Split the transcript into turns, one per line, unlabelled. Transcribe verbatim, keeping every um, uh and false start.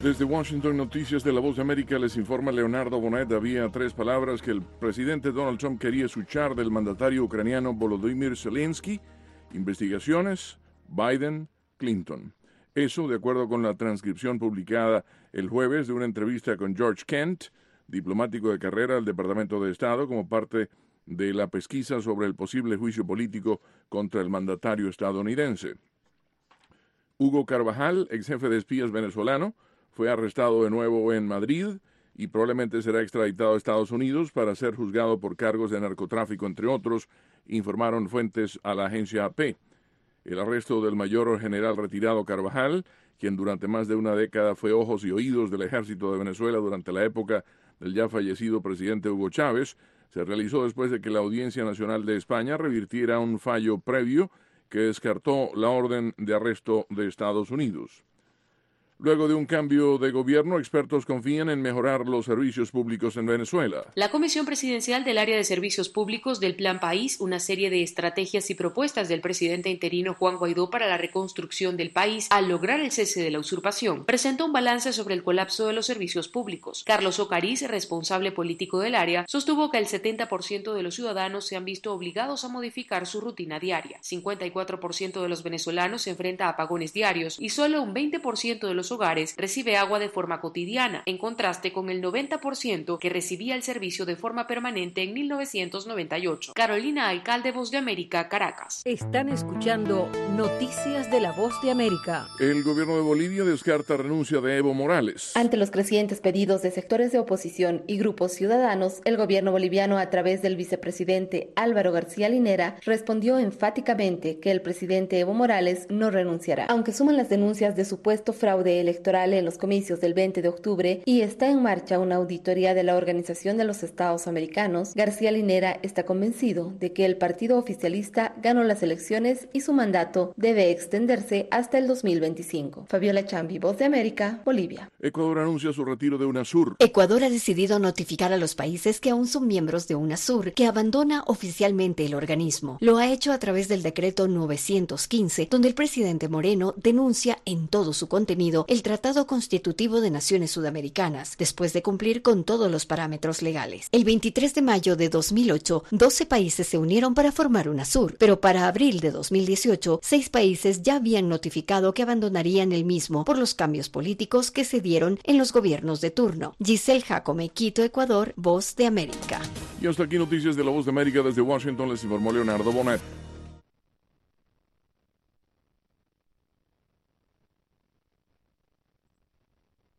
Desde Washington, Noticias de la Voz de América, les informa Leonardo Bonet. Había tres palabras que el presidente Donald Trump quería escuchar del mandatario ucraniano Volodymyr Zelensky: investigaciones, Biden, Clinton. Eso, de acuerdo con la transcripción publicada el jueves de una entrevista con George Kent, diplomático de carrera del Departamento de Estado, como parte de la pesquisa sobre el posible juicio político contra el mandatario estadounidense. Hugo Carvajal, ex jefe de espías venezolano, fue arrestado de nuevo en Madrid y probablemente será extraditado a Estados Unidos para ser juzgado por cargos de narcotráfico, entre otros, informaron fuentes a la agencia A P. El arresto del mayor general retirado Carvajal, quien durante más de una década fue ojos y oídos del ejército de Venezuela durante la época del ya fallecido presidente Hugo Chávez, se realizó después de que la Audiencia Nacional de España revirtiera un fallo previo que descartó la orden de arresto de Estados Unidos. Luego de un cambio de gobierno, expertos confían en mejorar los servicios públicos en Venezuela.
La Comisión Presidencial del Área de Servicios Públicos del Plan País, una serie de estrategias y propuestas del presidente interino Juan Guaidó para la reconstrucción del país al lograr el cese de la usurpación, presentó un balance sobre el colapso de los servicios públicos. Carlos Ocariz, responsable político del área, sostuvo que el setenta por ciento de los ciudadanos se han visto obligados a modificar su rutina diaria. cincuenta y cuatro por ciento de los venezolanos se enfrenta a apagones diarios y solo un veinte por ciento de los hogares recibe agua de forma cotidiana, en contraste con el noventa por ciento que recibía el servicio de forma permanente en mil novecientos noventa y ocho. Carolina Alcalde, Voz de América, Caracas.
Están escuchando Noticias de la Voz de América.
El gobierno de Bolivia descarta renuncia de Evo Morales.
Ante los crecientes pedidos de sectores de oposición y grupos ciudadanos, el gobierno boliviano, a través del vicepresidente Álvaro García Linera, respondió enfáticamente que el presidente Evo Morales no renunciará. Aunque suman las denuncias de supuesto fraude electoral en los comicios del veinte de octubre y está en marcha una auditoría de la Organización de los Estados Americanos, García Linera está convencido de que el partido oficialista ganó las elecciones y su mandato debe extenderse hasta el dos mil veinticinco. Fabiola Chambi, Voz de América, Bolivia.
Ecuador anuncia su retiro de UNASUR.
Ecuador ha decidido notificar a los países que aún son miembros de UNASUR que abandona oficialmente el organismo. Lo ha hecho a través del decreto novecientos quince, donde el presidente Moreno denuncia en todo su contenido el Tratado Constitutivo de Naciones Sudamericanas, después de cumplir con todos los parámetros legales. El veintitrés de mayo de dos mil ocho, doce países se unieron para formar UNASUR, pero para abril de dos mil dieciocho, seis países ya habían notificado que abandonarían el mismo por los cambios políticos que se dieron en los gobiernos de turno. Giselle Jacome, Quito, Ecuador, Voz de América.
Y hasta aquí Noticias de la Voz de América. Desde Washington les informó Leonardo Bonet.